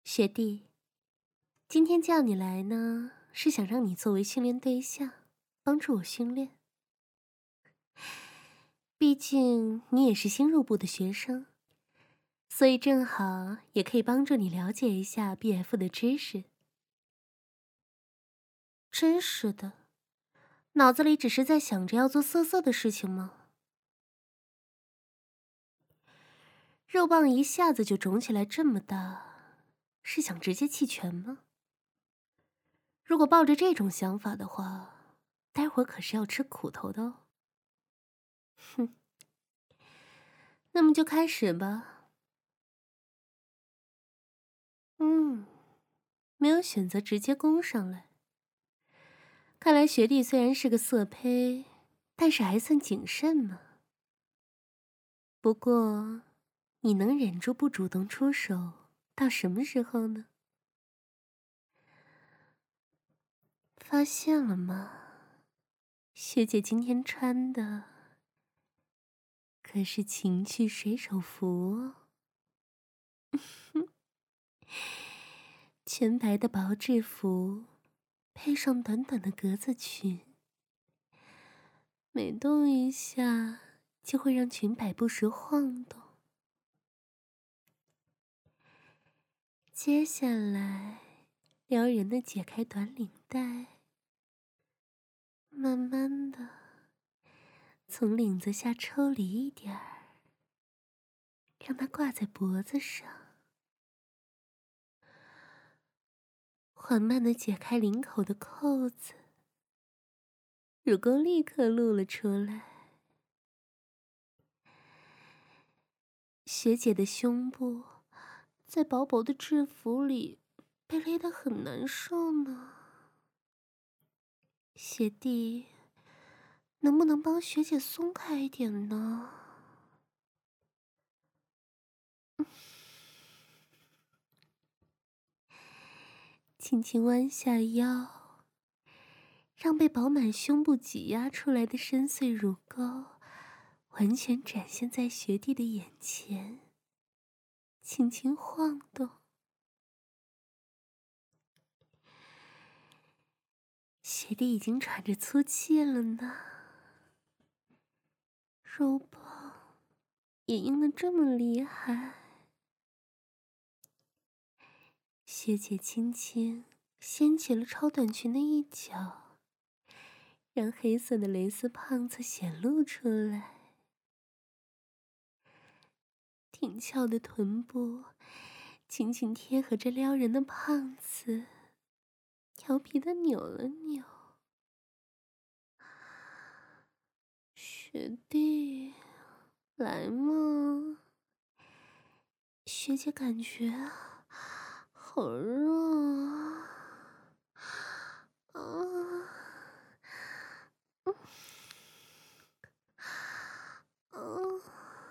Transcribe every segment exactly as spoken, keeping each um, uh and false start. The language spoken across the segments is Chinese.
学弟，今天叫你来呢，是想让你作为训练对象，帮助我训练。毕竟你也是新入部的学生，所以正好也可以帮助你了解一下 B F 的知识。真是的，脑子里只是在想着要做色色的事情吗？肉棒一下子就肿起来这么大，是想直接弃权吗？如果抱着这种想法的话，待会儿可是要吃苦头的哦。哼，那么就开始吧。嗯，没有选择直接攻上来。看来学弟虽然是个色胚，但是还算谨慎嘛。不过，你能忍住不主动出手到什么时候呢？发现了吗？学姐今天穿的可是情趣水手服哦。全白的薄制服，配上短短的格子裙，每动一下就会让裙摆不时晃动。接下来，撩人的解开短领带，慢慢的从领子下抽离一点儿，让它挂在脖子上。缓慢的解开领口的扣子，乳沟立刻露了出来。学姐的胸部在薄薄的制服里被勒得很难受呢。学弟，能不能帮学姐松开一点呢？轻轻弯下腰，让被饱满胸部挤压出来的深邃乳沟完全展现在学弟的眼前，轻轻晃动。学弟已经喘着粗气了呢，肉棒也硬得这么厉害。学姐轻轻掀起了超短裙的一角，让黑色的蕾丝胖子显露出来。挺翘的臀部紧紧贴合着撩人的胖子，调皮的扭了扭。学弟，来嘛！学姐感觉好热啊！啊，嗯，啊，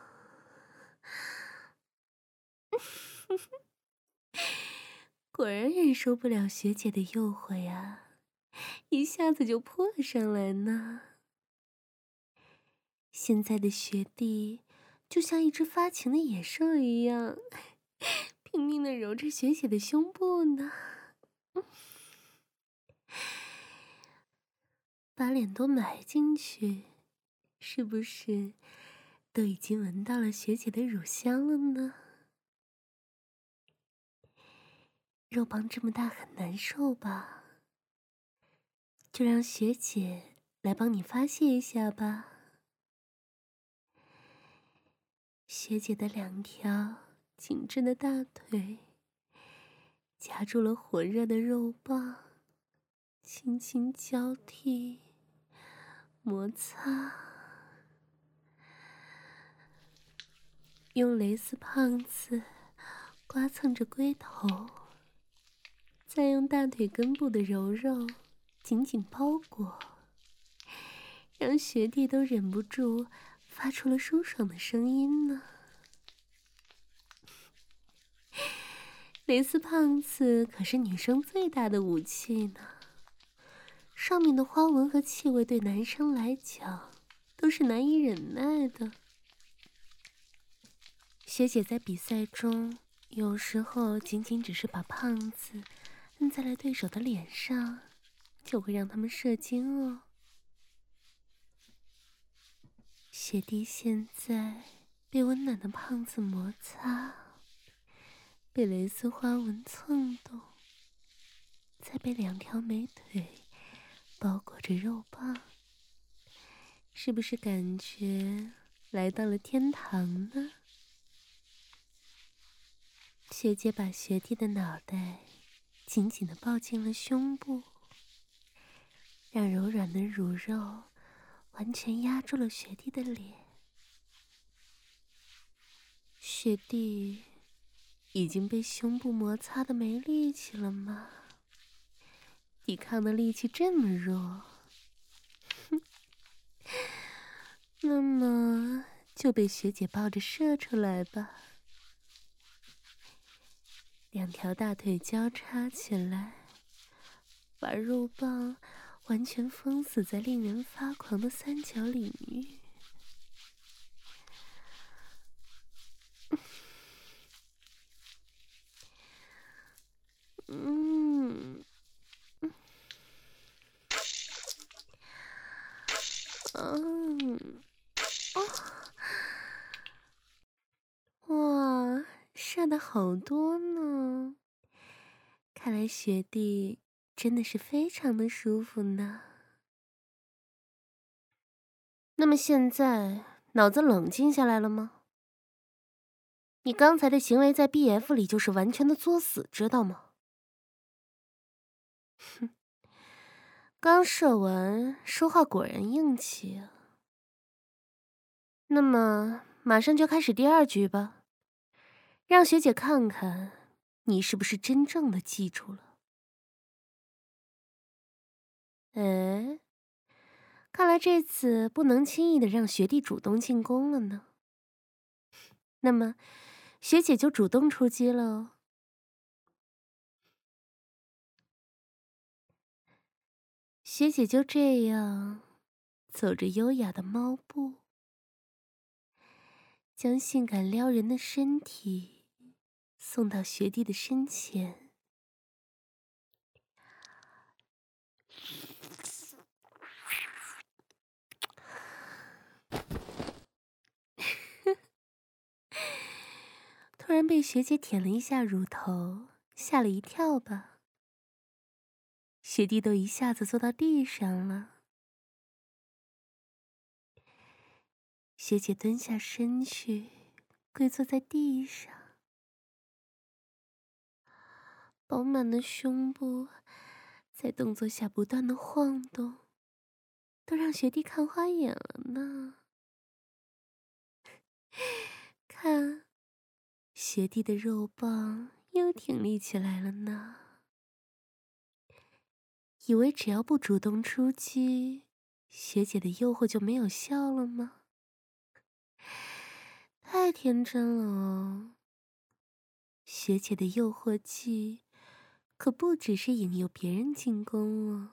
果然忍受不了学姐的诱惑呀，一下子就扑了上来呢。现在的学弟就像一只发情的野兽一样，拼命的揉着学姐的胸部呢，把脸都埋进去，是不是都已经闻到了学姐的乳香了呢？肉棒这么大很难受吧？就让学姐来帮你发泄一下吧。学姐的两条紧致的大腿夹住了火热的肉棒，轻轻交替摩擦，用蕾丝胖子刮蹭着龟头，再用大腿根部的柔肉紧紧包裹，让学弟都忍不住发出了舒爽的声音呢。蕾丝胖子可是女生最大的武器呢，上面的花纹和气味对男生来讲都是难以忍耐的。学姐在比赛中有时候仅仅只是把胖子摁在了对手的脸上，就会让他们射精哦。雪弟现在被温暖的胖子摩擦，被蕾丝花纹蹭动，再被两条美腿包裹着肉棒，是不是感觉来到了天堂呢？学姐把学弟的脑袋紧紧地抱进了胸部，让柔软的乳肉完全压住了学弟的脸。学弟已经被胸部摩擦得没力气了吗？抵抗的力气这么弱，哼，那么就被学姐抱着射出来吧。两条大腿交叉起来，把肉棒完全封死在令人发狂的三角领域。嗯，嗯，哦，哇，射的好多呢！看来学弟真的是非常的舒服呢。那么现在脑子冷静下来了吗？你刚才的行为在 B F 里就是完全的作死，知道吗？哼，刚射完，说话果然硬气啊。那么马上就开始第二局吧，让学姐看看你是不是真正的记住了。哎，看来这次不能轻易的让学弟主动进攻了呢。那么，学姐就主动出击喽。学姐就这样走着优雅的猫步，将性感撩人的身体送到学弟的身前。突然被学姐舔了一下乳头，吓了一跳吧。学弟都一下子坐到地上了。学姐蹲下身去，跪坐在地上，饱满的胸部在动作下不断的晃动，都让学弟看花眼了呢。看，学弟的肉棒又挺立起来了呢。以为只要不主动出击，学姐的诱惑就没有效了吗？太天真了哦。学姐的诱惑剂可不只是引诱别人进攻哦。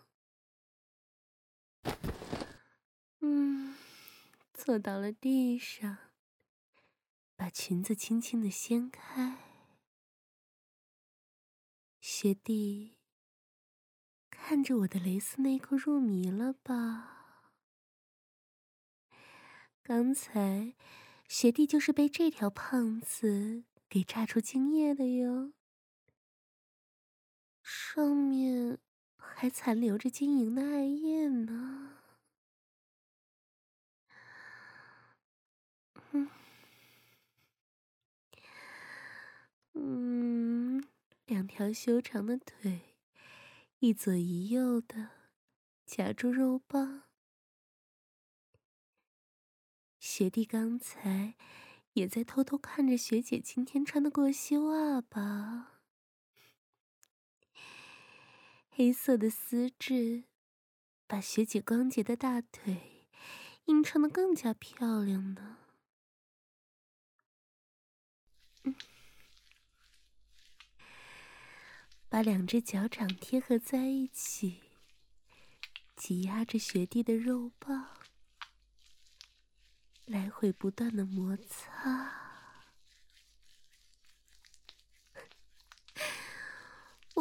嗯，坐到了地上，把裙子轻轻的掀开。学弟看着我的蕾丝内裤入迷了吧？刚才学弟就是被这条胖子给榨出精液的哟，上面还残留着晶莹的艾叶呢。嗯，嗯，两条修长的腿，一左一右的夹住肉棒。学弟刚才也在偷偷看着学姐今天穿的过膝袜吧？黑色的丝质把学姐光洁的大腿映衬得更加漂亮呢。嗯，把两只脚掌贴合在一起，挤压着学弟的肉棒，来回不断的摩擦。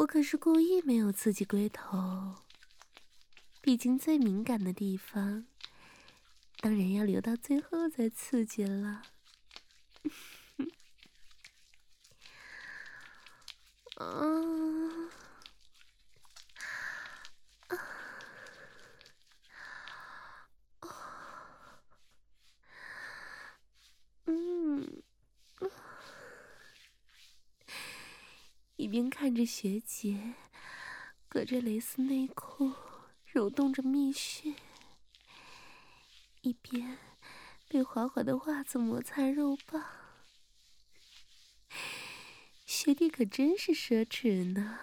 我可是故意没有刺激龟头，毕竟最敏感的地方，当然要留到最后再刺激了。啊！嗯，一边看着学姐隔着蕾丝内裤揉动着蜜穴，一边被滑滑的袜子摩擦肉棒，学弟可真是奢侈呢。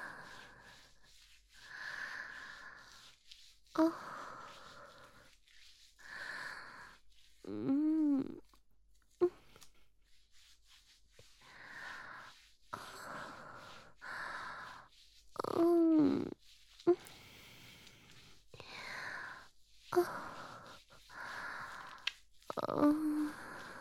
哦，嗯。嗯，嗯，啊，啊，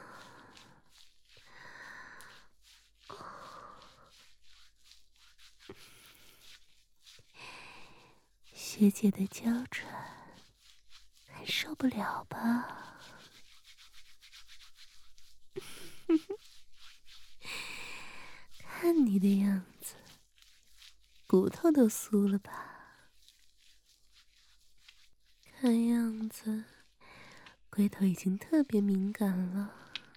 学姐的娇喘还受不了吧？看你的样子，骨头都酥了吧？看样子，龟头已经特别敏感了。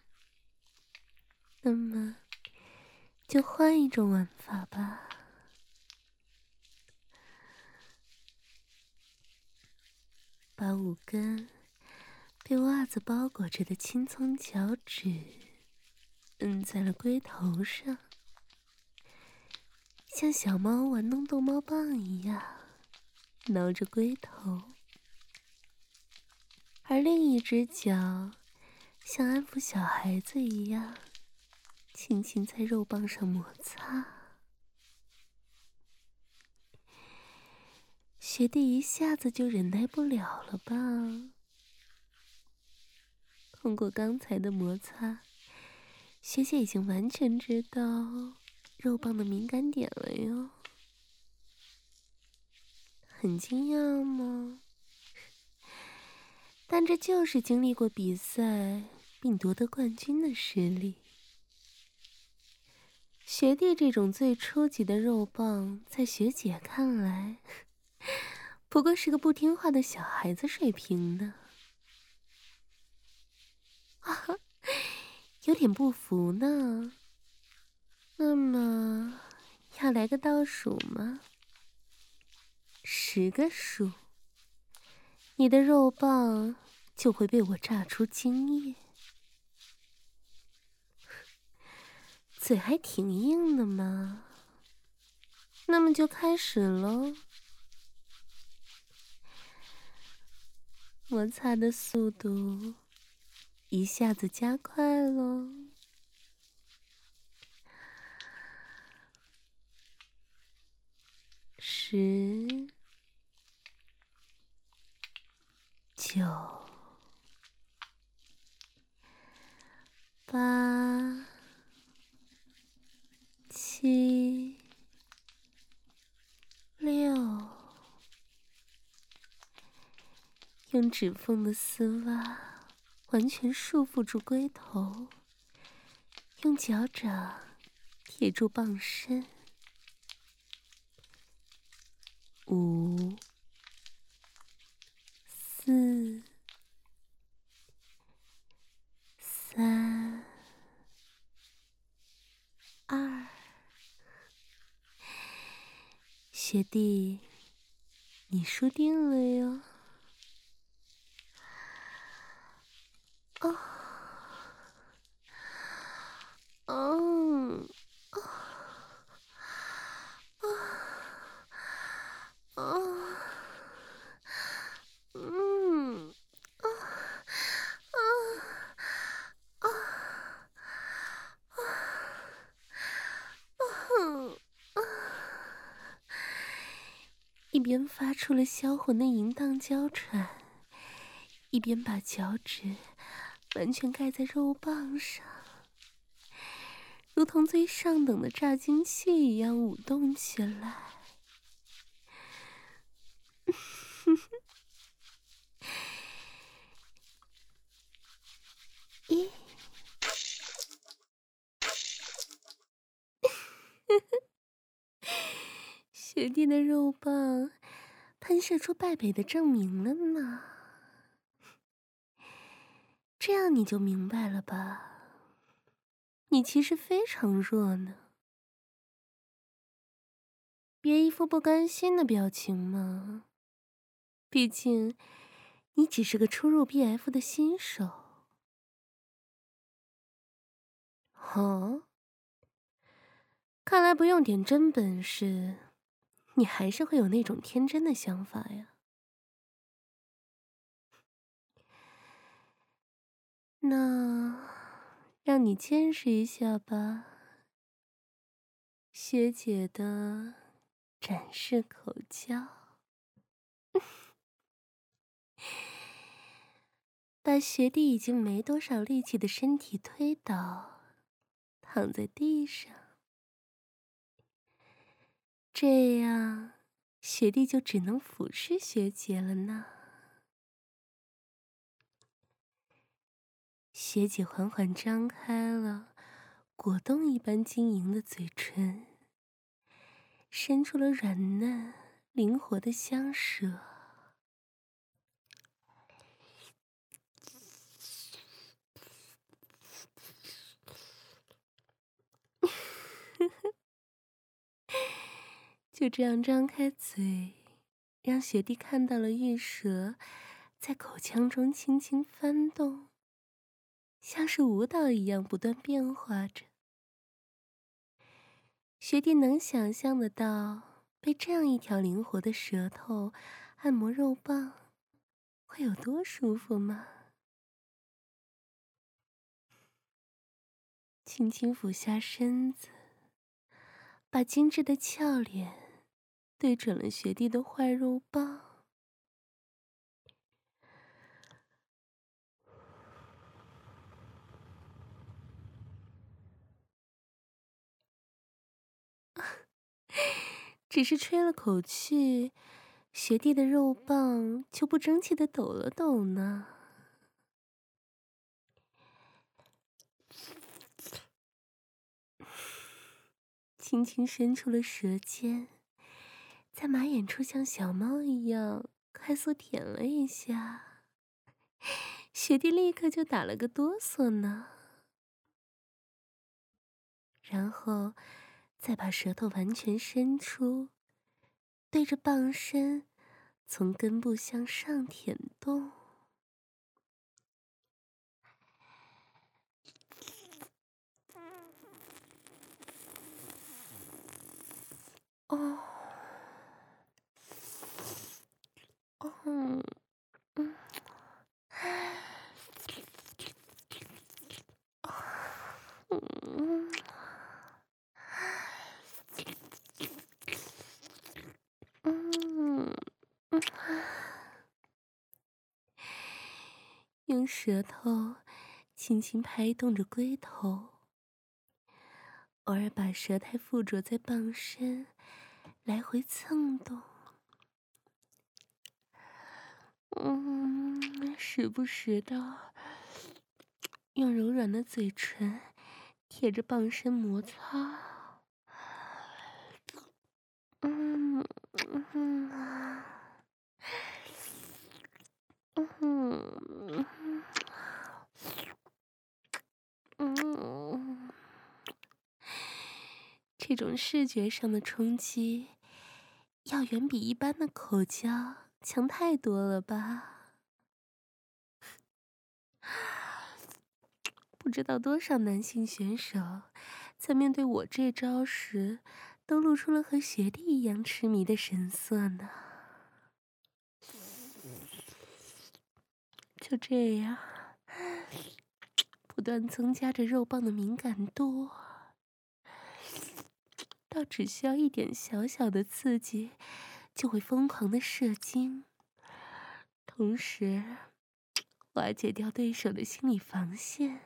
那么，就换一种玩法吧。把五根被袜子包裹着的青葱脚趾摁在了龟头上，像小猫玩弄逗猫棒一样挠着龟头，而另一只脚像安抚小孩子一样轻轻在肉棒上摩擦。学弟一下子就忍耐不了了吧？通过刚才的摩擦，学姐已经完全知道肉棒的敏感点了哟。很惊讶吗？但这就是经历过比赛并夺得冠军的实力。学弟这种最初级的肉棒，在学姐看来，不过是个不听话的小孩子水平呢。啊，有点不服呢。那么，要来个倒数吗？十个数，你的肉棒就会被我榨出精液。嘴还挺硬的嘛，那么就开始喽。摩擦的速度一下子加快喽。十、九、八、七、六，用指缝的丝袜完全束缚住龟头，用脚掌贴住棒身。五、四、三、二，学弟，你输定了哟！哦，嗯，啊，啊，啊，嗯，啊，啊，啊，啊，啊，啊，一边发出了销魂的淫荡娇喘，一边把脚趾完全盖在肉棒上，如同最上等的榨精器一样舞动起来。 学弟的肉棒喷射出败北的证明了呢，这样你就明白了吧？你其实非常弱呢。别一副不甘心的表情嘛，毕竟你只是个初入 B F 的新手。哦，看来不用点真本事，你还是会有那种天真的想法呀。那让你见识一下吧，学姐的展示口交。把学弟已经没多少力气的身体推倒，躺在地上，这样学弟就只能俯视学姐了呢。学姐缓缓张开了果冻一般晶莹的嘴唇，伸出了软嫩灵活的香舌。就这样张开嘴，让学弟看到了玉舌在口腔中轻轻翻动，像是舞蹈一样不断变化着。学弟能想象得到，被这样一条灵活的舌头按摩肉棒会有多舒服吗？轻轻俯下身子，把精致的俏脸对准了学弟的坏肉棒。只是吹了口气，学弟的肉棒就不争气的抖了抖呢。轻轻伸出了舌尖，在马眼处像小猫一样快速舔了一下，学弟立刻就打了个哆嗦呢。然后再把舌头完全伸出，对着棒身从根部向上舔动。哦，哦，嗯，嗯，嗯，嗯，用舌头轻轻拍动着龟头，偶尔把舌苔附着在棒身，来回蹭动。嗯，时不时的用柔软的嘴唇贴着棒身摩擦。嗯嗯嗯嗯，这种视觉上的冲击，要远比一般的口交强太多了吧？不知道多少男性选手在面对我这招时，都露出了和学弟一样痴迷的神色呢。就这样，不断增加着肉棒的敏感度，到只需要一点小小的刺激，就会疯狂的射精，同时瓦解掉对手的心理防线。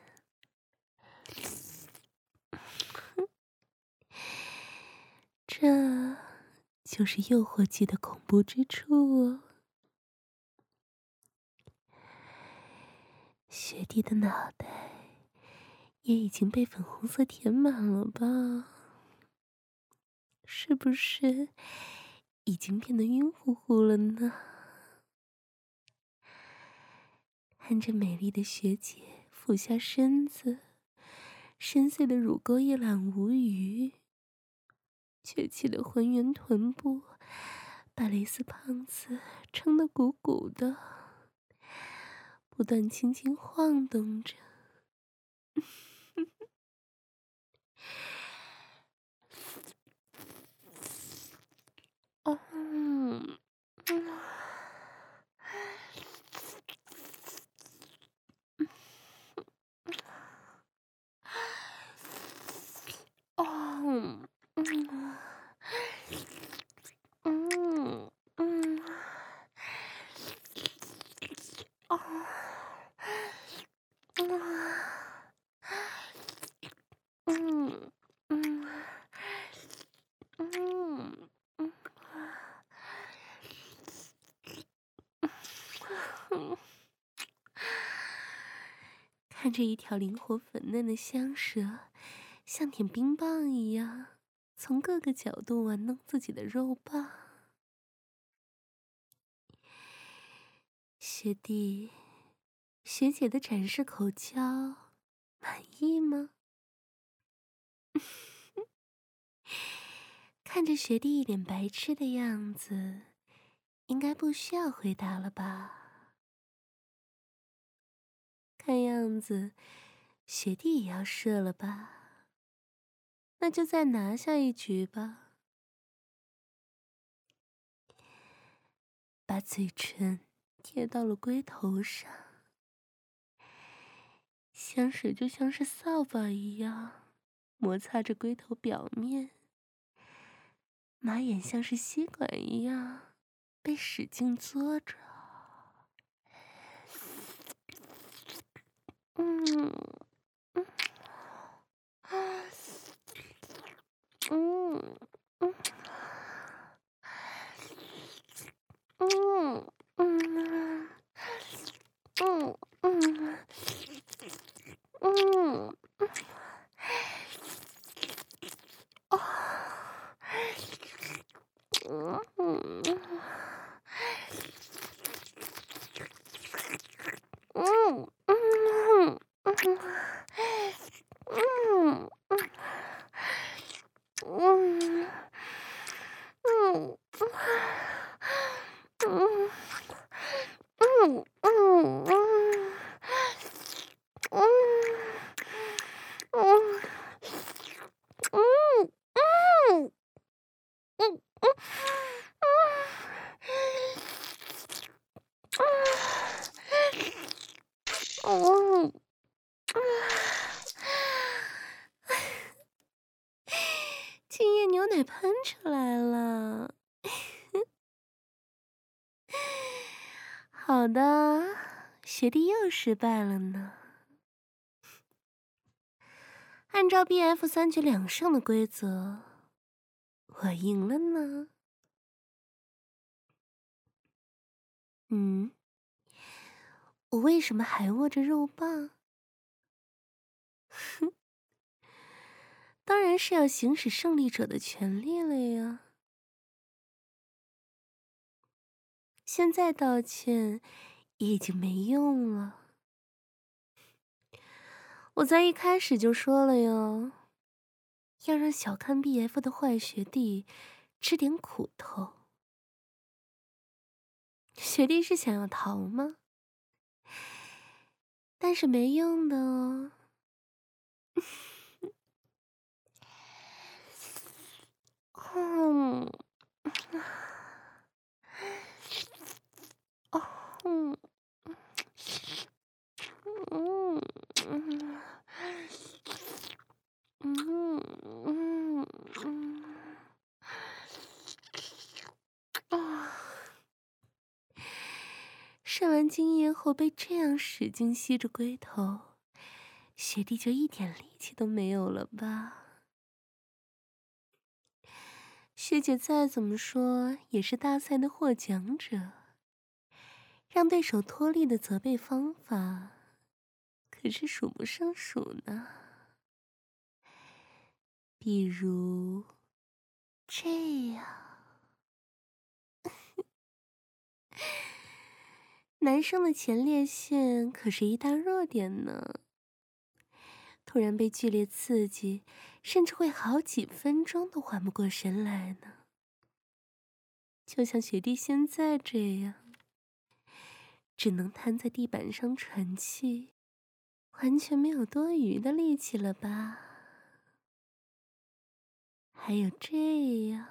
这就是诱惑剂的恐怖之处哦。学弟的脑袋也已经被粉红色填满了吧？ 是不是已经变得晕乎乎了呢？看着美丽的学姐俯下身子，深邃的乳沟一览无余，崛起的浑圆臀部把蕾丝胖子撑得鼓鼓的，不断轻轻晃动着。哦，嗯，哦，嗯，嗯，嗯，哦，嗯，嗯，嗯，嗯，嗯。看着一条灵活粉嫩的香舌，像舔冰棒一样，从各个角度玩弄自己的肉棒。学弟，学姐的展示口交，满意吗？看着学弟一脸白痴的样子，应该不需要回答了吧？看样子，学弟也要射了吧？那就再拿下一局吧。把嘴唇贴到了龟头上，香水就像是扫把一样摩擦着龟头表面，马眼像是吸管一样被使劲嘬着。嗯，嗯，嗯，嗯，嗯，嗯，嗯，嗯，嗯，哦，嗯，嗯，嗯，嗯，嗯，嗯，嗯，嗯，嗯，嗯，嗯，嗯，嗯，嗯，嗯，嗯，嗯，嗯，今夜牛奶喷出来了。好的，学弟又失败了呢。按照 B F 三局两胜的规则，我赢了呢。嗯，我为什么还握着肉棒？哼，当然是要行使胜利者的权利了呀。现在道歉也已经没用了。我在一开始就说了哟，要让小看 B F 的坏学弟吃点苦头。学弟是想要逃吗？但是没用的哦。嗯，哦，嗯，嗯，嗯，嗯，嗯，嗯，啊！射完精液后被这样使劲吸着龟头，学弟就一点力气都没有了吧？学姐再怎么说也是大赛的获奖者，让对手脱力的责备方法可是数不胜数呢。比如这样，男生的前列腺可是一大弱点呢。突然被剧烈刺激，甚至会好几分钟都缓不过神来呢。就像学弟现在这样，只能瘫在地板上喘气，完全没有多余的力气了吧？还有这样，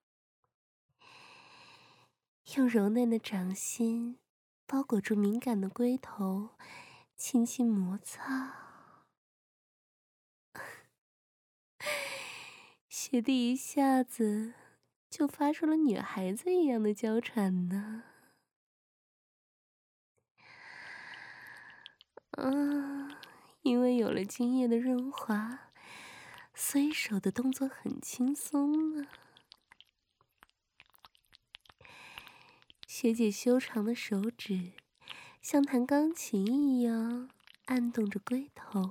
用柔嫩的掌心包裹住敏感的龟头，轻轻摩擦。学弟一下子就发出了女孩子一样的娇喘呢。啊，因为有了精液的润滑，所以手的动作很轻松呢。学姐修长的手指像弹钢琴一样按动着龟头，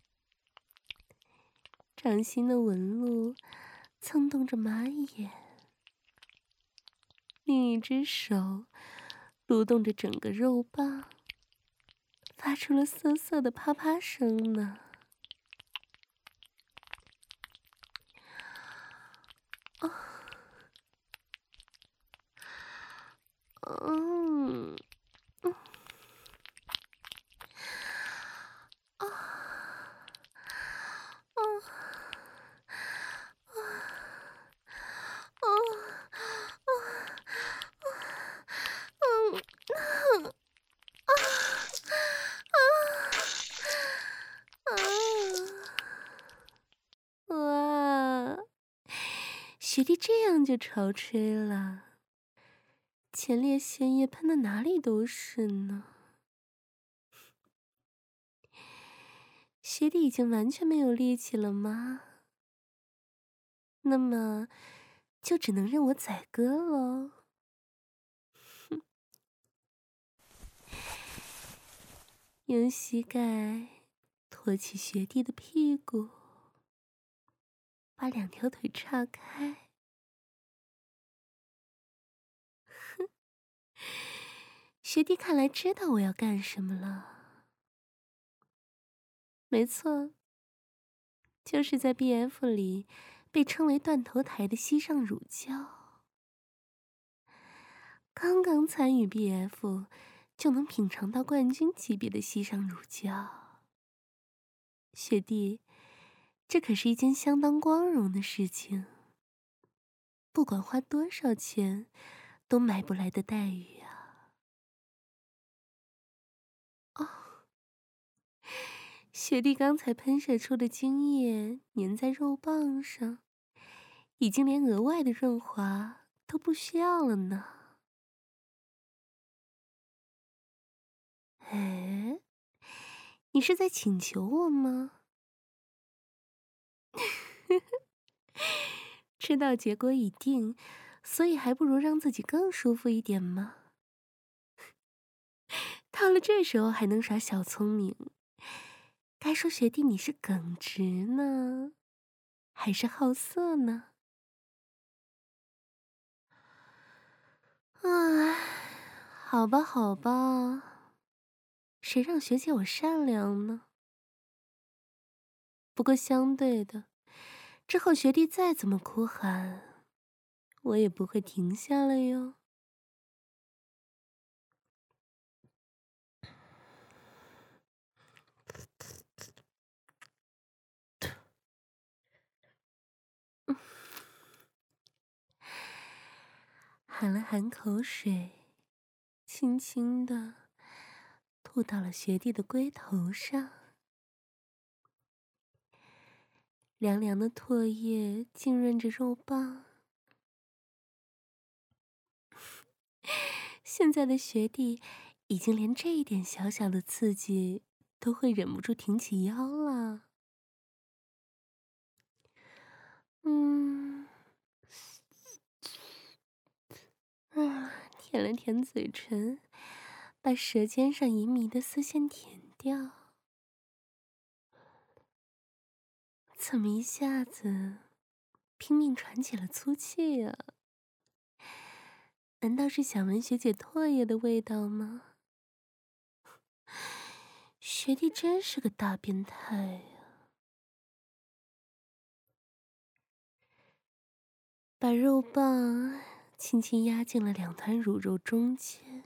掌心的纹路蹭动着马眼，另一只手撸动着整个肉棒，发出了瑟瑟的啪啪声呢。哦，嗯，嗯，啊，啊，啊，啊，啊，嗯，啊，啊，啊，哇，学弟这样就潮吹了，前列腺液喷的哪里都是呢。学弟已经完全没有力气了吗？那么，就只能任我宰割喽。用膝盖托起学弟的屁股，把两条腿岔开。哼，学弟看来知道我要干什么了。没错，就是在 B F 里被称为断头台的膝上乳胶。刚刚参与 B F 就能品尝到冠军级别的膝上乳胶，学弟，这可是一件相当光荣的事情，不管花多少钱都买不来的待遇啊！哦，学弟刚才喷射出的精液粘在肉棒上，已经连额外的润滑都不需要了呢。哎，你是在请求我吗？知道结果已定，所以还不如让自己更舒服一点吗？到了这时候还能耍小聪明，该说学弟你是耿直呢，还是好色呢？唉，好吧，好吧，谁让学姐我善良呢？不过相对的，之后学弟再怎么哭喊，我也不会停下来哟。含了含口水，轻轻的吐到了学弟的龟头上，凉凉的唾液浸润着肉棒。现在的学弟已经连这一点小小的刺激都会忍不住挺起腰了。嗯，啊，舔了舔嘴唇，把舌尖上淫迷的丝线舔掉。怎么一下子拼命喘起了粗气啊！难道是想闻学姐唾液的味道吗？学弟真是个大变态呀！把肉棒轻轻压进了两团乳肉中间，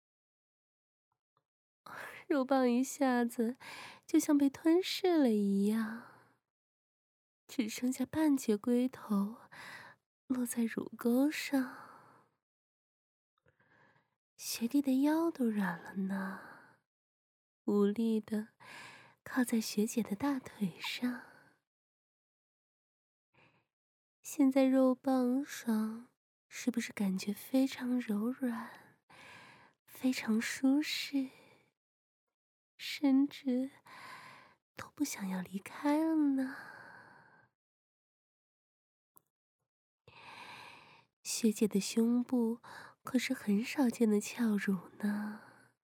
肉棒一下子就像被吞噬了一样，只剩下半截龟头落在乳沟上。学弟的腰都软了呢，无力的靠在学姐的大腿上。现在肉棒上是不是感觉非常柔软，非常舒适，甚至都不想要离开了呢？学姐的胸部可是很少见的翘乳呢，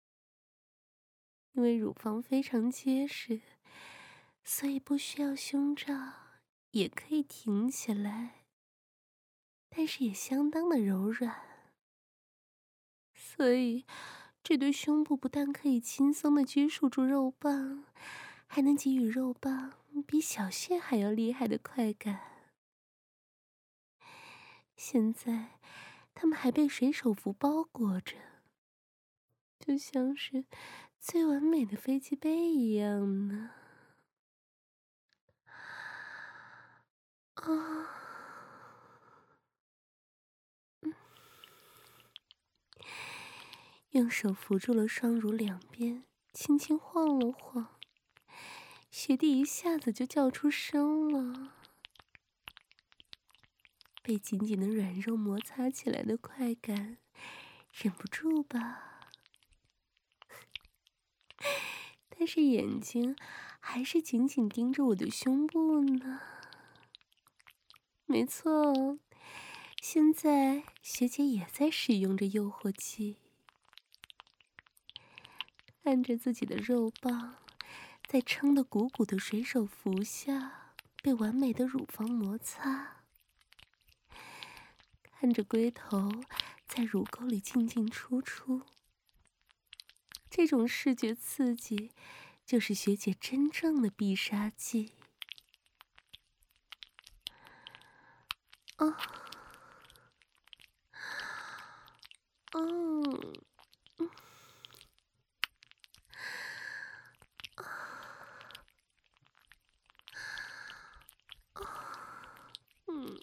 因为乳房非常结实，所以不需要胸罩也可以挺起来，但是也相当的柔软，所以这对胸部不但可以轻松的拘束住肉棒，还能给予肉棒比小穴还要厉害的快感。现在他们还被水手服包裹着，就像是最完美的飞机杯一样呢。啊，用手扶住了双乳两边，轻轻晃了晃，学弟一下子就叫出声了。被紧紧的软肉摩擦起来的快感，忍不住吧。但是眼睛还是紧紧盯着我的胸部呢。没错，现在学姐也在使用着诱惑剂，看着自己的肉棒在撑得鼓鼓的水手服下被完美的乳房摩擦，看着龟头在乳沟里进进出出，这种视觉刺激就是学姐真正的必杀技。啊，嗯，嗯，嗯，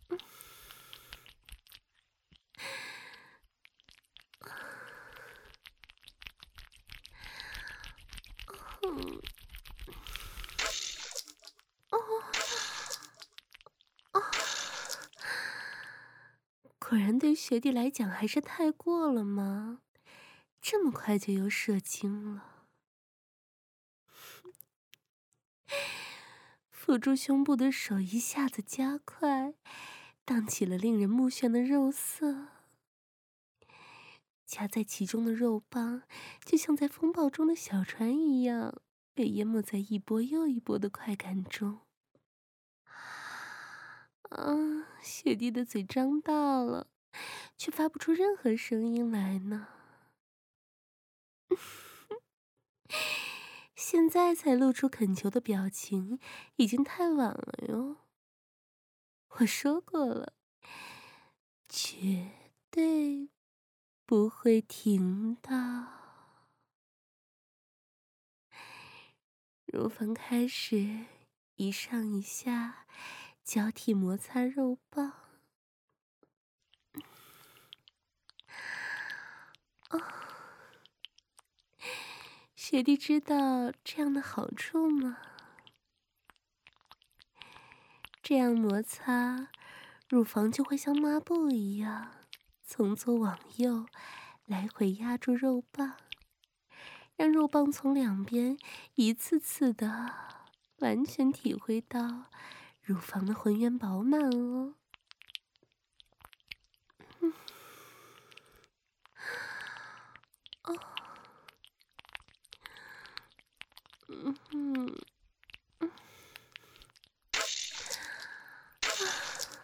嗯，哦，哦，果然对学弟来讲还是太过了吗？这么快就又射精了。抚住胸部的手一下子加快，荡起了令人目眩的肉色。夹在其中的肉棒，就像在风暴中的小船一样，被淹没在一波又一波的快感中。啊，雪弟的嘴张大了，却发不出任何声音来呢。现在才露出恳求的表情，已经太晚了哟。我说过了，绝对不会停的。乳房开始一上一下交替摩擦肉棒。哦，学弟知道这样的好处吗？这样摩擦，乳房就会像抹布一样，从左往右来回压住肉棒，让肉棒从两边一次次的完全体会到乳房的浑圆饱满哦。嗯，哦，嗯哼，嗯，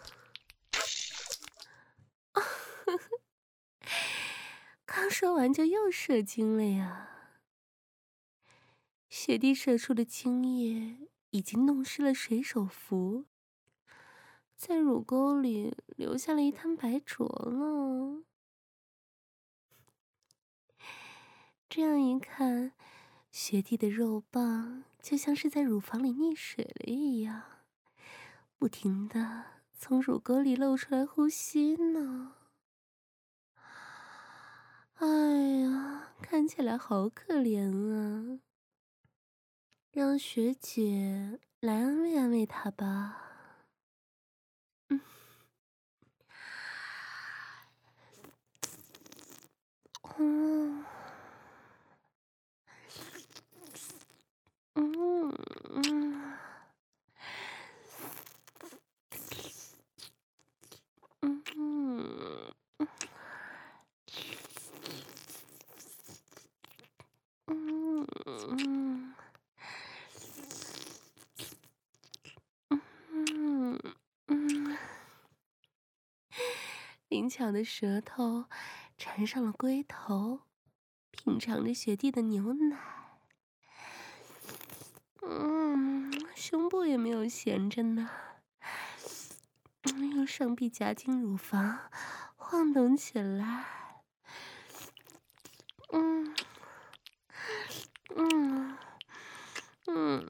说完就又射精了呀。雪地射出的精液已经弄湿了水手服，在乳沟里留下了一滩白浊了。这样一看，雪地的肉棒就像是在乳房里溺水了一样，不停地从乳沟里露出来呼吸呢。哎呀，看起来好可怜啊！让学姐来安慰安慰他吧。嗯，嗯，嗯，嗯，嗯，嗯，嗯，嗯，嗯，嗯，灵巧的舌头缠上了龟头，品尝着雪地的牛奶。嗯，胸部也没有闲着呢，嗯，用上臂夹紧乳房，晃动起来。嗯，嗯，嗯，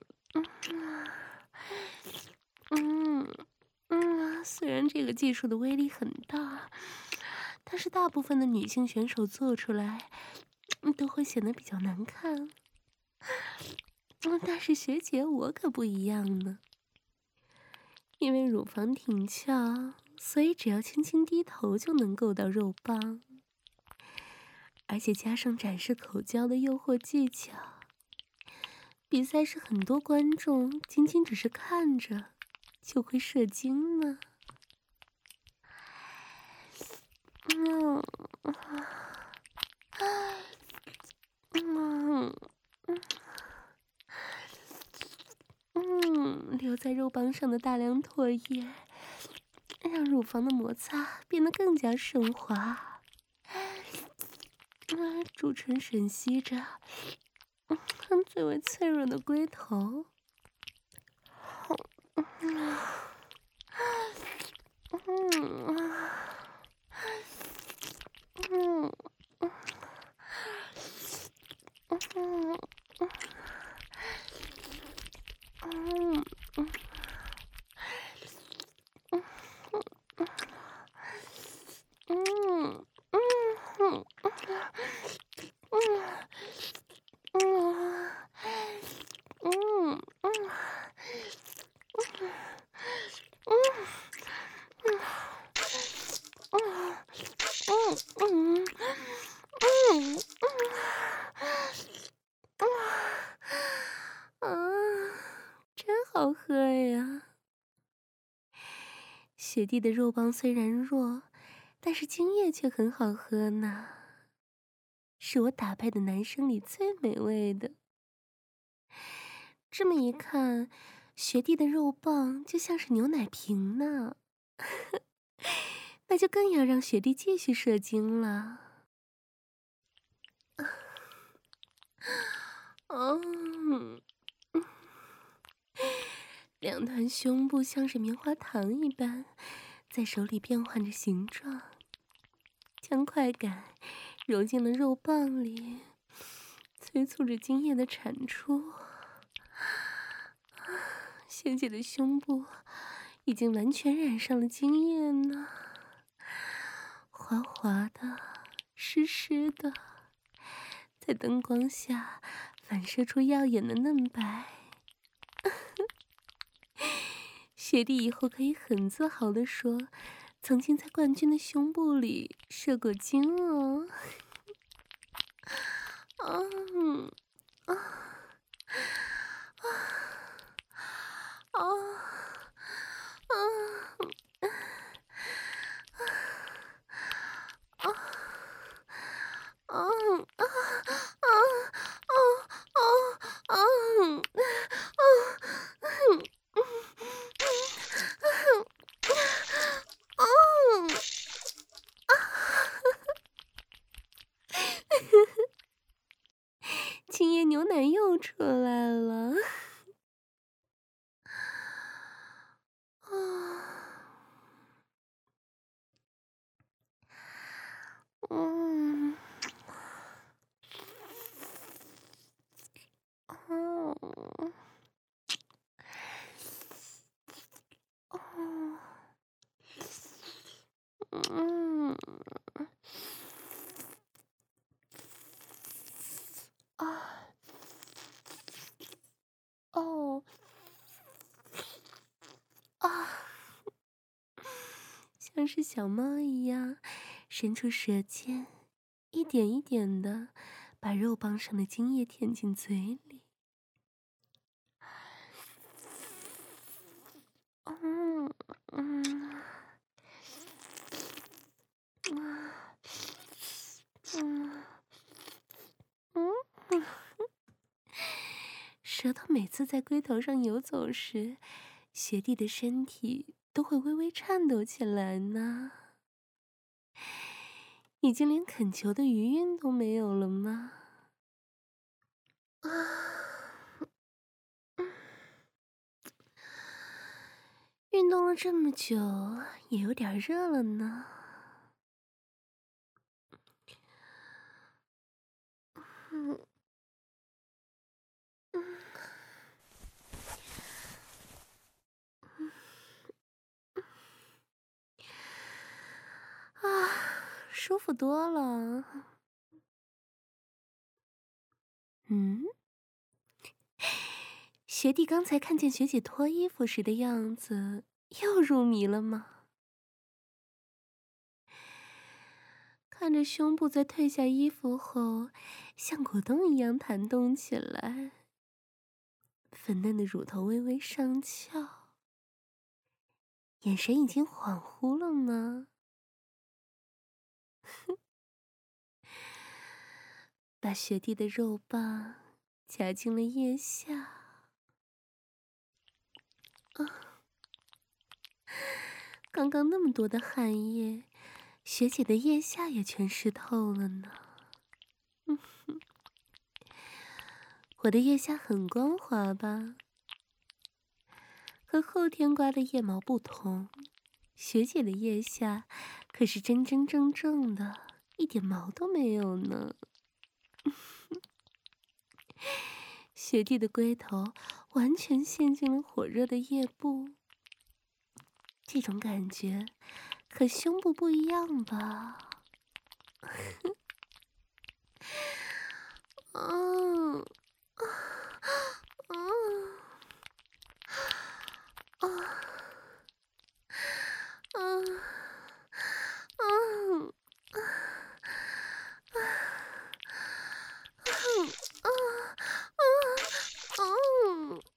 嗯，嗯，虽然这个技术的威力很大，但是大部分的女性选手做出来，嗯都会显得比较难看。嗯，但是学姐我可不一样呢，因为乳房挺翘，所以只要轻轻低头就能够到肉棒，而且加上展示口交的诱惑技巧，比赛是很多观众仅仅只是看着就会射精呢。嗯，嗯，嗯，留在肉棒上的大量唾液，让乳房的摩擦变得更加顺滑。嗯，朱唇吮吸着，嗯，最为脆弱的龟头。嗯，嗯，嗯，嗯，嗯，嗯，嗯，嗯，嗯，嗯，嗯，嗯，啊，真好喝呀！雪地的肉棒虽然弱，但是精液却很好喝呢，是我打败的男生里最美味的。这么一看，雪地的肉棒就像是牛奶瓶呢，那就更要让雪地继续射精了。嗯，两团胸部像是棉花糖一般，在手里变换着形状，将快感揉进了肉棒里，催促着精液的产出。学姐的胸部已经完全染上了精液呢，滑滑的，湿湿的，在灯光下反射出耀眼的嫩白。学弟以后可以很自豪地说，曾经在冠军的胸部里射过精哦。嗯，啊，啊，啊，啊，啊，啊，啊，啊，啊，啊， 冒出来了。嗯，嗯，嗯，啊，哦，啊，像是小猫一样，伸出舌尖，一点一点的把肉棒上的精液舔进嘴里。嗯嗯嗯嗯，舌头每次在龟头上游走时，学弟的身体都会微微颤抖起来呢。已经连恳求的余韵都没有了吗？啊，运动了这么久，也有点热了呢。嗯嗯啊，舒服多了。嗯，学弟刚才看见学姐脱衣服时的样子，又入迷了吗？看着胸部在褪下衣服后，像果冻一样弹动起来，粉嫩的乳头微微上翘，眼神已经恍惚了吗？把学弟的肉棒夹进了腋下，刚刚那么多的汗液，学姐的腋下也全湿透了呢。嗯，我的腋下很光滑吧？和后天刮的腋毛不同，学姐的腋下可是真真正正的，一点毛都没有呢。学弟的龟头完全陷进了火热的腋部，这种感觉和胸部不一样吧？嗯，嗯，啊，嗯，嗯，嗯，嗯，嗯，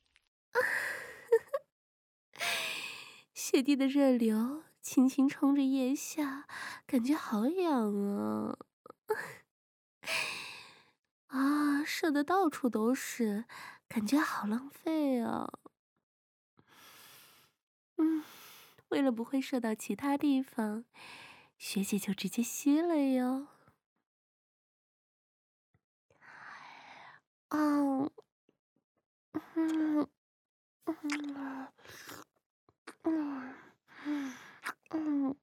学弟的热流轻轻冲着腋下，感觉好痒啊！啊，射的到处都是，感觉好浪费啊！嗯，为了不会射到其他地方，学姐就直接吸了哟。哦，嗯嗯嗯嗯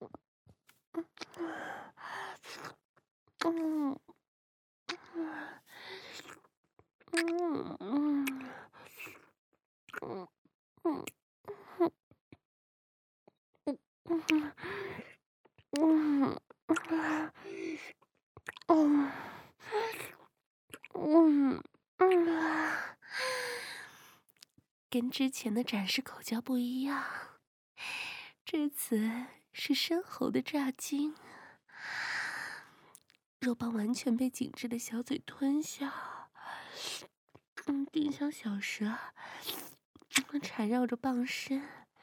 嗯嗯嗯嗯嗯嗯嗯嗯，跟之前的展示口交不一样，这次是深喉的炸筋，肉棒完全被紧致的小嘴吞下，嗯，丁香小舌缠绕着棒身，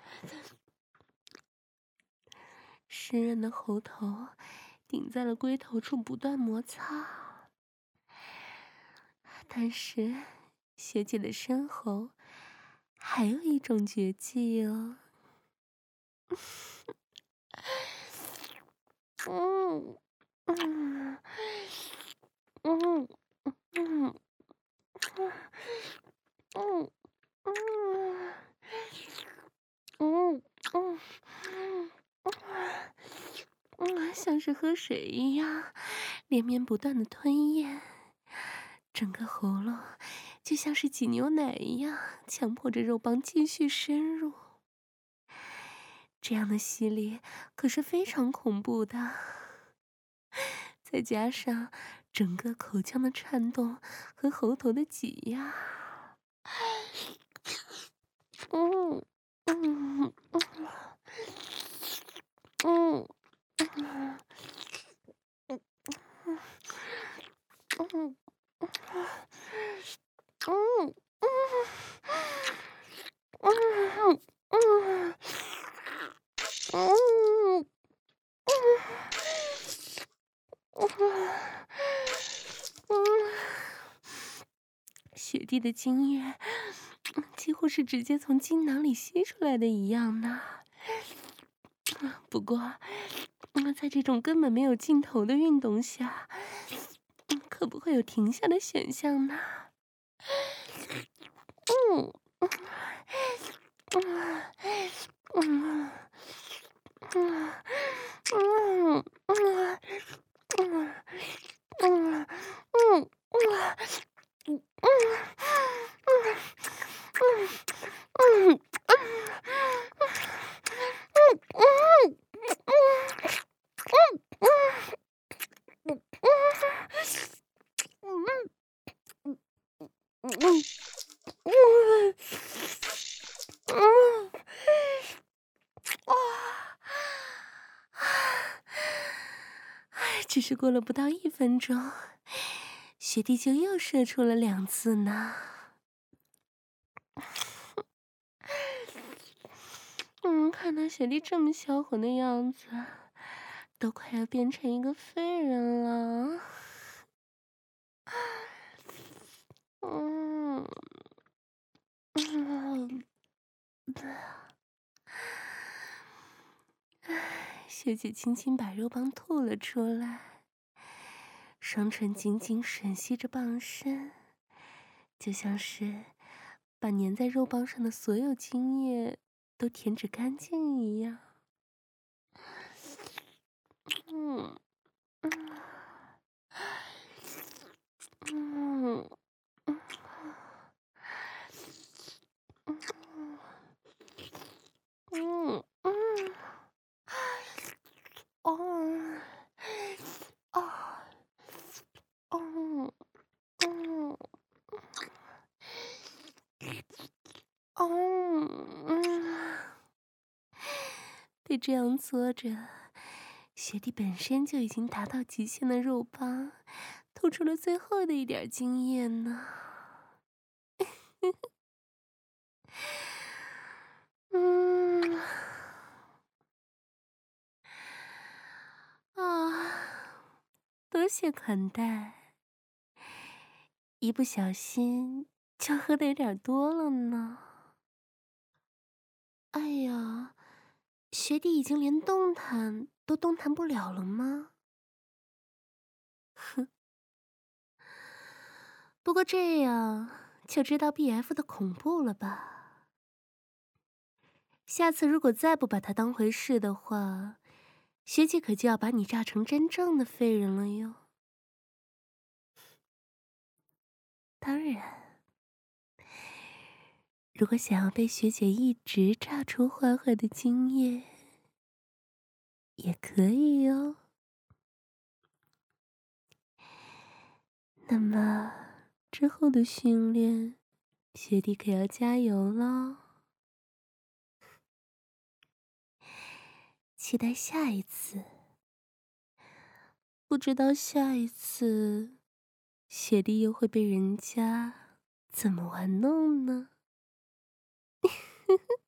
湿润的喉头顶在了龟头处不断摩擦，但是学姐的深喉还有一种绝技哦。嗯嗯嗯嗯喝水一样，连绵不断的吞咽，整个喉咙就像是挤牛奶一样，强迫着肉棒继续深入。这样的吸力可是非常恐怖的，再加上整个口腔的颤动和喉头的挤压，嗯嗯嗯嗯嗯嗯嗯嗯嗯雪地的精液几乎是直接从精囊里吸出来的一样呢。不过，在这种根本没有尽头的运动下，可不会有停下的选项呢。嗯嗯嗯嗯嗯嗯嗯嗯嗯嗯只是过了不到一分钟，学弟就又射出了两次呢。嗯，看到学弟这么销魂的样子，都快要变成一个废人了。嗯嗯，学姐轻轻把肉棒吐了出来，双唇紧紧吮吸着棒身，就像是把粘在肉棒上的所有精液都舔止干净一样。嗯嗯嗯嗯嗯哦哦哦哦哦嗯，得这样做着，学弟本身就已经达到极限的肉棒，吐出了最后的一点经验呢。嗯啊，多谢款待，一不小心就喝的有点多了呢。哎呀，学弟已经连动弹都动弹不了了吗？哼，不过这样就知道 B F 的恐怖了吧？下次如果再不把它当回事的话，学姐可就要把你炸成真正的废人了哟。当然，如果想要被学姐一直炸出坏坏的经验，也可以哟。那么之后的训练，学弟可要加油喽！期待下一次，不知道下一次学弟又会被人家怎么玩弄呢？